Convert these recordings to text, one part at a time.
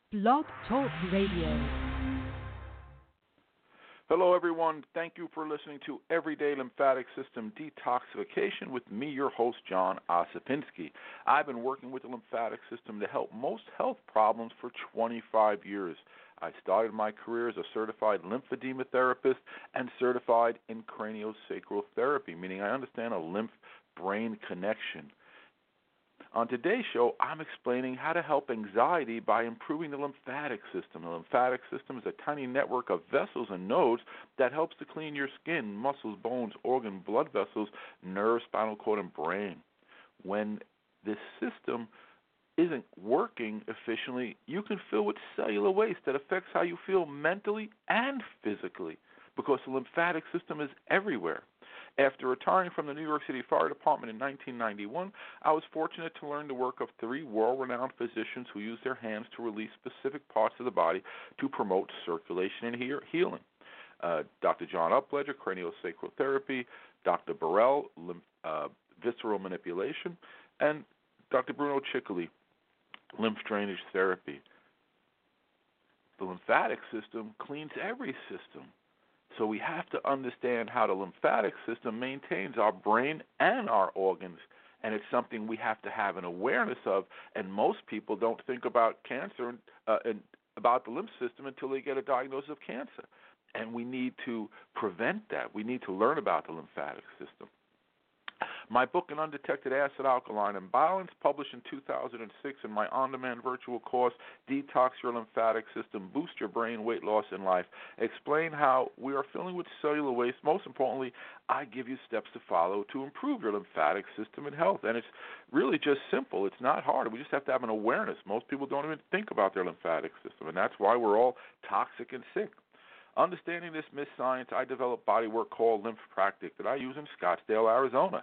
Blog Talk Radio. Hello, everyone. Thank you for listening to Everyday Lymphatic System Detoxification with me, your host, John Osipinski. I've been working with the lymphatic system to help most health problems for 25 years. I started my career as a certified lymphedema therapist and certified in craniosacral therapy, meaning I understand a lymph-brain connection. On today's show, I'm explaining how to help anxiety by improving the lymphatic system. The lymphatic system is a tiny network of vessels and nodes that helps to clean your skin, muscles, bones, organ, blood vessels, nerves, spinal cord, and brain. When this system isn't working efficiently, you can fill with cellular waste that affects how you feel mentally and physically because the lymphatic system is everywhere. After retiring from the New York City Fire Department in 1991, I was fortunate to learn the work of three world-renowned physicians who use their hands to release specific parts of the body to promote circulation and healing. Dr. John Upledger, craniosacral therapy, Dr. Burrell, visceral manipulation, and Dr. Bruno Ciccoli, lymph drainage therapy. The lymphatic system cleans every system. So we have to understand how the lymphatic system maintains our brain and our organs, and it's something we have to have an awareness of, and most people don't think about cancer and about the lymph system until they get a diagnosis of cancer. And we need to prevent that. We need to learn about the lymphatic system. My book, An Undetected Acid Alkaline Imbalance, published in 2006, and my on-demand virtual course, Detox Your Lymphatic System, Boost Your Brain, Weight Loss, and Life, explain how we are filling with cellular waste. Most importantly, I give you steps to follow to improve your lymphatic system and health. And it's really just simple. It's not hard. We just have to have an awareness. Most people don't even think about their lymphatic system, and that's why we're all toxic and sick. Understanding this myth science, I developed bodywork called Lymphpractic that I use in Scottsdale, Arizona.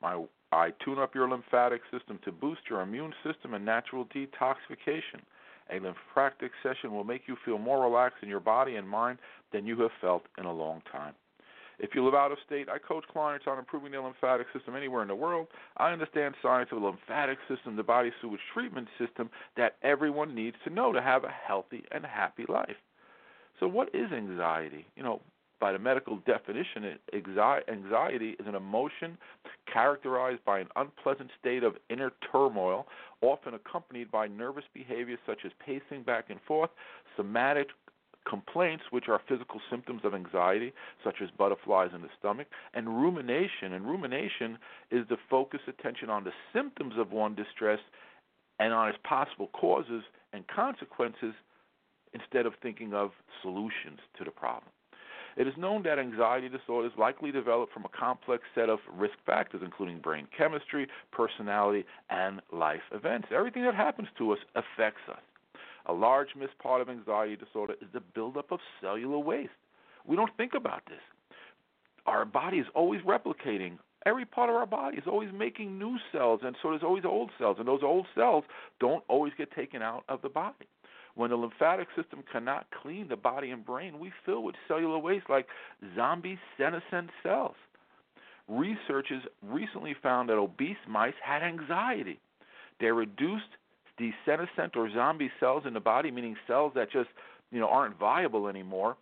I tune up your lymphatic system to boost your immune system and natural detoxification. A Lymphpractic session will make you feel more relaxed in your body and mind than you have felt in a long time. If you live out of state, I coach clients on improving their lymphatic system anywhere in the world. I understand science of the lymphatic system, the body sewage treatment system that everyone needs to know to have a healthy and happy life. So what is anxiety? By the medical definition, anxiety is an emotion characterized by an unpleasant state of inner turmoil, often accompanied by nervous behaviors such as pacing back and forth, somatic complaints, which are physical symptoms of anxiety, such as butterflies in the stomach, and rumination. And rumination is the focus attention on the symptoms of one distress and on its possible causes and consequences instead of thinking of solutions to the problem. It is known that anxiety disorders likely develop from a complex set of risk factors, including brain chemistry, personality, and life events. Everything that happens to us affects us. A large missed part of anxiety disorder is the buildup of cellular waste. We don't think about this. Our body is always replicating. Every part of our body is always making new cells, and so there's always old cells, and those old cells don't always get taken out of the body. When the lymphatic system cannot clean the body and brain, we fill with cellular waste like zombie senescent cells. Researchers recently found that obese mice had anxiety. They reduced the senescent or zombie cells in the body, meaning cells that just aren't viable anymore,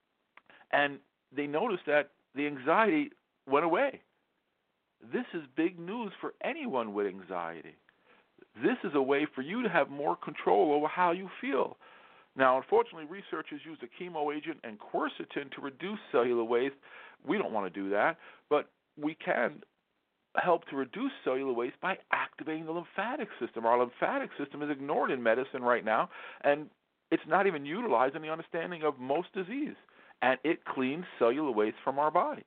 and they noticed that the anxiety went away. This is big news for anyone with anxiety. This is a way for you to have more control over how you feel. Now, unfortunately, researchers use a chemo agent and quercetin to reduce cellular waste. We don't want to do that, but we can help to reduce cellular waste by activating the lymphatic system. Our lymphatic system is ignored in medicine right now, and it's not even utilized in the understanding of most disease, and it cleans cellular waste from our body.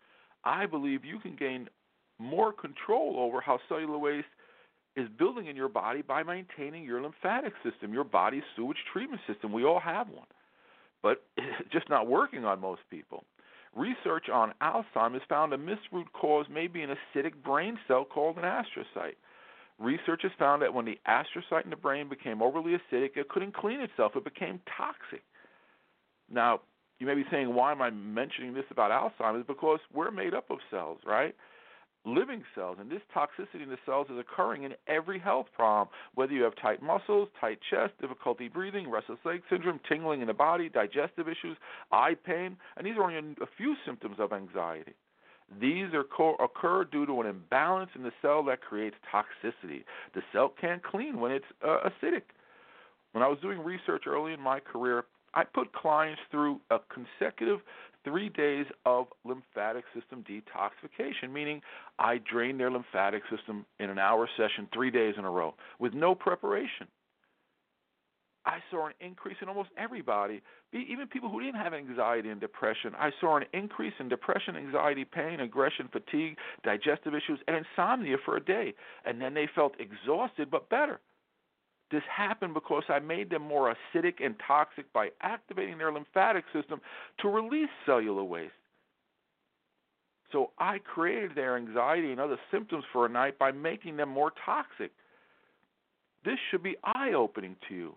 I believe you can gain more control over how cellular waste is building in your body by maintaining your lymphatic system, your body's sewage treatment system. We all have one, but it's just not working on most people. Research on Alzheimer's found a missed root cause may be an acidic brain cell called an astrocyte. Researchers found that when the astrocyte in the brain became overly acidic, it couldn't clean itself. It became toxic. Now, you may be saying, why am I mentioning this about Alzheimer's? Because we're made up of cells, right? living cells, and this toxicity in the cells is occurring in every health problem, whether you have tight muscles, tight chest, difficulty breathing, restless leg syndrome, tingling in the body, digestive issues, eye pain, and these are only a few symptoms of anxiety. These occur due to an imbalance in the cell that creates toxicity. The cell can't clean when it's acidic. When I was doing research early in my career, I put clients through a consecutive 3 days of lymphatic system detoxification, meaning I drained their lymphatic system in an hour session 3 days in a row with no preparation. I saw an increase in almost everybody, even people who didn't have anxiety and depression. I saw an increase in depression, anxiety, pain, aggression, fatigue, digestive issues, and insomnia for a day. And then they felt exhausted but better. This happened because I made them more acidic and toxic by activating their lymphatic system to release cellular waste. So I created their anxiety and other symptoms for a night by making them more toxic. This should be eye-opening to you.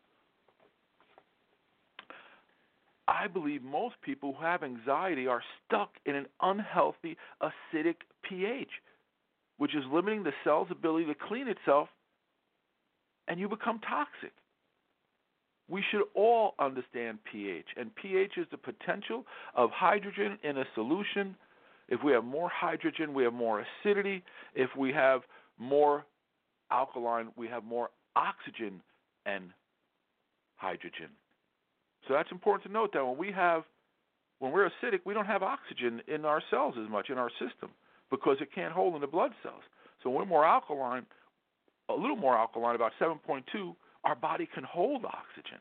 I believe most people who have anxiety are stuck in an unhealthy acidic pH, which is limiting the cell's ability to clean itself, and you become toxic. We should all understand pH, and pH is the potential of hydrogen in a solution. If we have more hydrogen, we have more acidity. If we have more alkaline, we have more oxygen and hydrogen. So that's important to note that when we're acidic, we don't have oxygen in our cells as much in our system because it can't hold in the blood cells. So when we're more alkaline, a little more alkaline, about 7.2, our body can hold oxygen.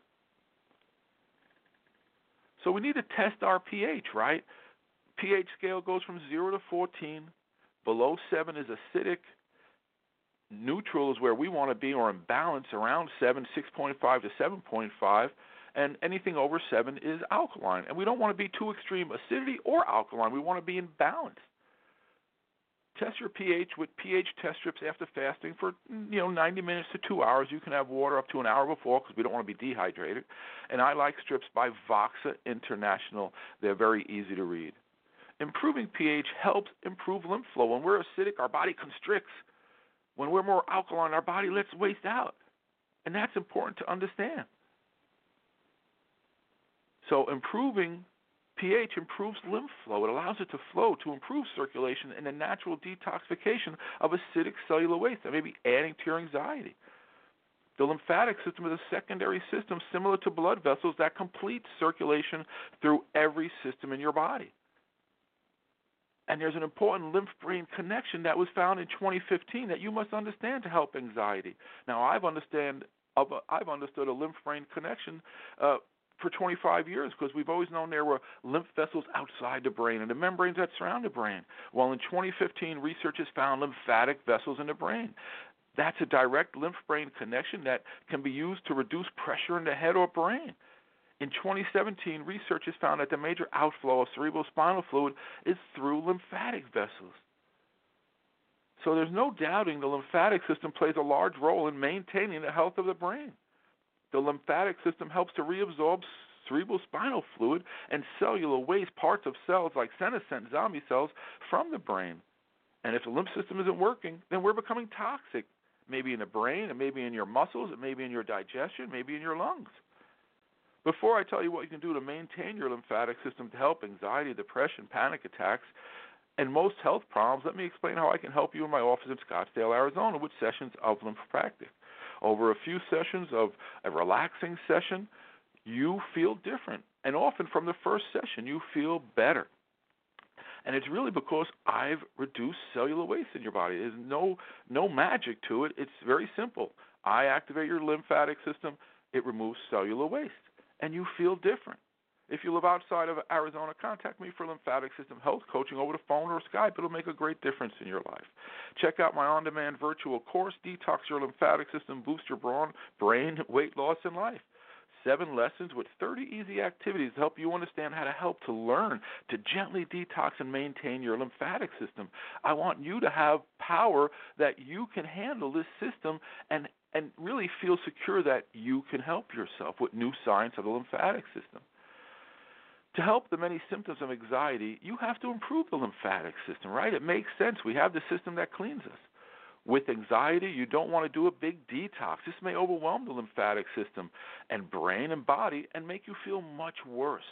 So we need to test our pH, right? pH scale goes from 0 to 14. Below 7 is acidic. Neutral is where we want to be, or in balance around 7, 6.5 to 7.5. And anything over 7 is alkaline. And we don't want to be too extreme acidity or alkaline. We want to be in balance. Test your pH with pH test strips after fasting for 90 minutes to 2 hours. You can have water up to an hour before because we don't want to be dehydrated. And I like strips by Voxa International. They're very easy to read. Improving pH helps improve lymph flow. When we're acidic, our body constricts. When we're more alkaline, our body lets waste out. And that's important to understand. So improving pH improves lymph flow. It allows it to flow to improve circulation and the natural detoxification of acidic cellular waste that may be adding to your anxiety. The lymphatic system is a secondary system similar to blood vessels that complete circulation through every system in your body. And there's an important lymph-brain connection that was found in 2015 that you must understand to help anxiety. Now, I've understood a lymph-brain connection for 25 years because we've always known there were lymph vessels outside the brain and the membranes that surround the brain. Well, in 2015, researchers found lymphatic vessels in the brain. That's a direct lymph-brain connection that can be used to reduce pressure in the head or brain. In 2017, researchers found that the major outflow of cerebrospinal fluid is through lymphatic vessels. So there's no doubting the lymphatic system plays a large role in maintaining the health of the brain. The lymphatic system helps to reabsorb cerebrospinal fluid and cellular waste, parts of cells like senescent zombie cells, from the brain. And if the lymph system isn't working, then we're becoming toxic. Maybe in the brain, it may be in your muscles, it may be in your digestion, maybe in your lungs. Before I tell you what you can do to maintain your lymphatic system to help anxiety, depression, panic attacks, and most health problems, let me explain how I can help you in my office in Scottsdale, Arizona, with sessions of lymphpractic. Over a few sessions of a relaxing session, you feel different. And often from the first session, you feel better. And it's really because I've reduced cellular waste in your body. There's no magic to it. It's very simple. I activate your lymphatic system. It removes cellular waste. And you feel different. If you live outside of Arizona, contact me for lymphatic system health coaching over the phone or Skype. It'll make a great difference in your life. Check out my on-demand virtual course, Detox Your Lymphatic System, Boost Your Brain, Weight Loss, and Life. 7 lessons with 30 easy activities to help you understand how to help to learn to gently detox and maintain your lymphatic system. I want you to have power that you can handle this system and really feel secure that you can help yourself with new science of the lymphatic system. To help the many symptoms of anxiety, you have to improve the lymphatic system, right? It makes sense. We have the system that cleans us. With anxiety, you don't want to do a big detox. This may overwhelm the lymphatic system and brain and body and make you feel much worse.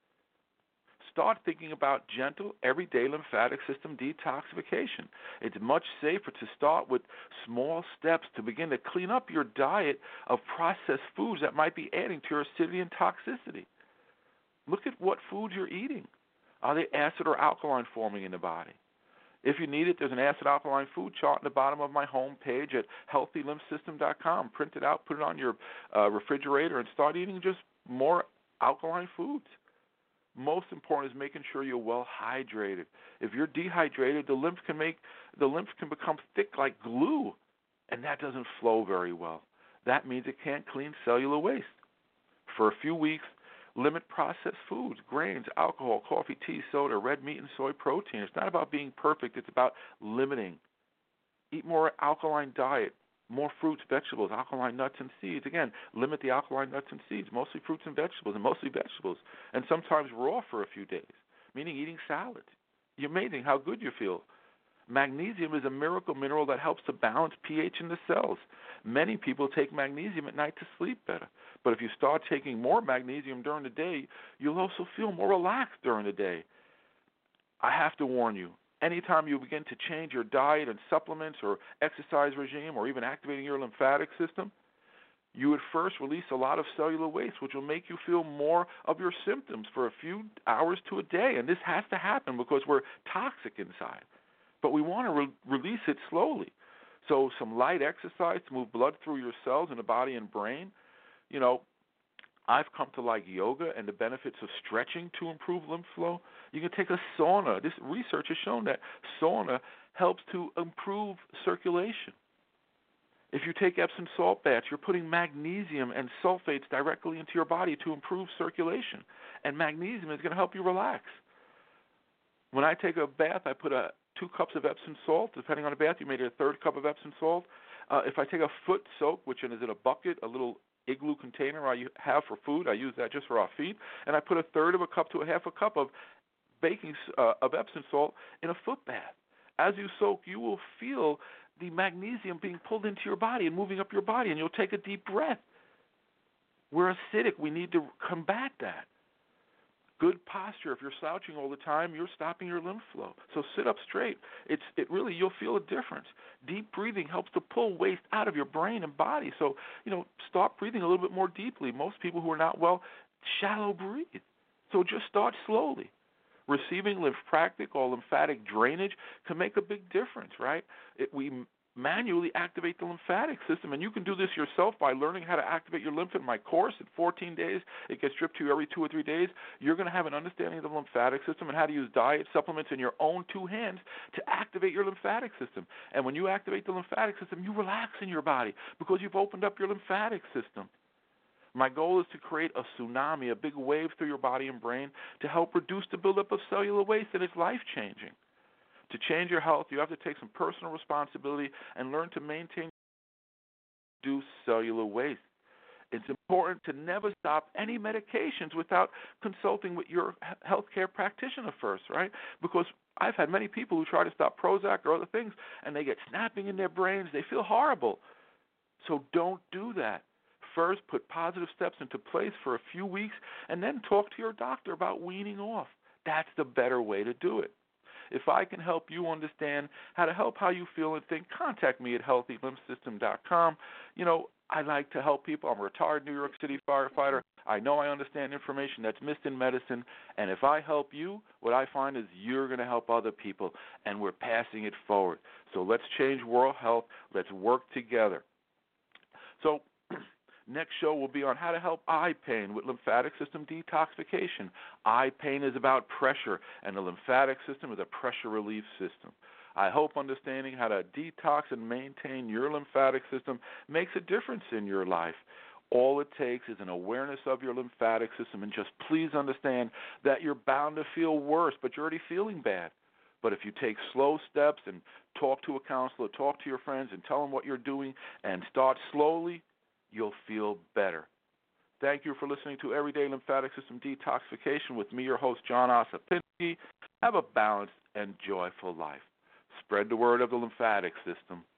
Start thinking about gentle, everyday lymphatic system detoxification. It's much safer to start with small steps to begin to clean up your diet of processed foods that might be adding to your acidity and toxicity. Look at what foods you're eating. Are they acid or alkaline forming in the body? If you need it, there's an acid-alkaline food chart at the bottom of my home page at healthylymphsystem.com. Print it out, put it on your refrigerator, and start eating just more alkaline foods. Most important is making sure you're well hydrated. If you're dehydrated, the lymph can become thick like glue, and that doesn't flow very well. That means it can't clean cellular waste. For a few weeks, limit processed foods, grains, alcohol, coffee, tea, soda, red meat, and soy protein. It's not about being perfect. It's about limiting. Eat more alkaline diet, more fruits, vegetables, alkaline nuts, and seeds. Again, limit the alkaline nuts and seeds, mostly fruits and mostly vegetables, and sometimes raw for a few days, meaning eating salads. You're amazing how good you feel. Magnesium is a miracle mineral that helps to balance pH in the cells. Many people take magnesium at night to sleep better. But if you start taking more magnesium during the day, you'll also feel more relaxed during the day. I have to warn you, anytime you begin to change your diet and supplements or exercise regime or even activating your lymphatic system, you would first release a lot of cellular waste, which will make you feel more of your symptoms for a few hours to a day. And this has to happen because we're toxic inside. But we want to release it slowly. So some light exercise to move blood through your cells in the body and brain. You know, I've come to like yoga and the benefits of stretching to improve lymph flow. You can take a sauna. This research has shown that sauna helps to improve circulation. If you take Epsom salt baths, you're putting magnesium and sulfates directly into your body to improve circulation. And magnesium is going to help you relax. When I take a bath, I put 2 cups of Epsom salt. Depending on the bath, you made it a 3rd cup of Epsom salt. If I take a foot soak, which is in a bucket, a little igloo container I have for food, I use that just for our feet, and I put a 1/3 of a cup to a 1/2 a cup of of Epsom salt in a foot bath. As you soak, you will feel the magnesium being pulled into your body and moving up your body, and you'll take a deep breath. We're acidic. We need to combat that. Good posture. If you're slouching all the time, you're stopping your lymph flow. So sit up straight. You'll feel a difference. Deep breathing helps to pull waste out of your brain and body. So, start breathing a little bit more deeply. Most people who are not well shallow breathe. So just start slowly. Receiving lymphatic or lymphatic drainage can make a big difference, right? We manually activate the lymphatic system, and you can do this yourself by learning how to activate your lymph in my course. In 14 days, it gets stripped to you every 2 or 3 days. You're going to have an understanding of the lymphatic system and how to use diet supplements in your own 2 hands to activate your lymphatic system. And when you activate the lymphatic system, you relax in your body because you've opened up your lymphatic system. My goal is to create a tsunami, a big wave through your body and brain to help reduce the buildup of cellular waste, and it's life-changing. To change your health, you have to take some personal responsibility and learn to maintain reduce cellular waste. It's important to never stop any medications without consulting with your healthcare practitioner first, right? Because I've had many people who try to stop Prozac or other things, and they get snapping in their brains. They feel horrible. So don't do that. First, put positive steps into place for a few weeks, and then talk to your doctor about weaning off. That's the better way to do it. If I can help you understand how to help how you feel and think, contact me at healthylymphsystem.com. I like to help people. I'm a retired New York City firefighter. I know I understand information that's missed in medicine, and if I help you, what I find is you're going to help other people, and we're passing it forward. So let's change world health. Let's work together. So next show will be on how to help eye pain with lymphatic system detoxification. Eye pain is about pressure, and the lymphatic system is a pressure relief system. I hope understanding how to detox and maintain your lymphatic system makes a difference in your life. All it takes is an awareness of your lymphatic system, and just please understand that you're bound to feel worse, but you're already feeling bad. But if you take slow steps and talk to a counselor, talk to your friends, and tell them what you're doing, and start slowly, you'll feel better. Thank you for listening to Everyday Lymphatic System Detoxification with me, your host, John Ossipinski. Have a balanced and joyful life. Spread the word of the lymphatic system.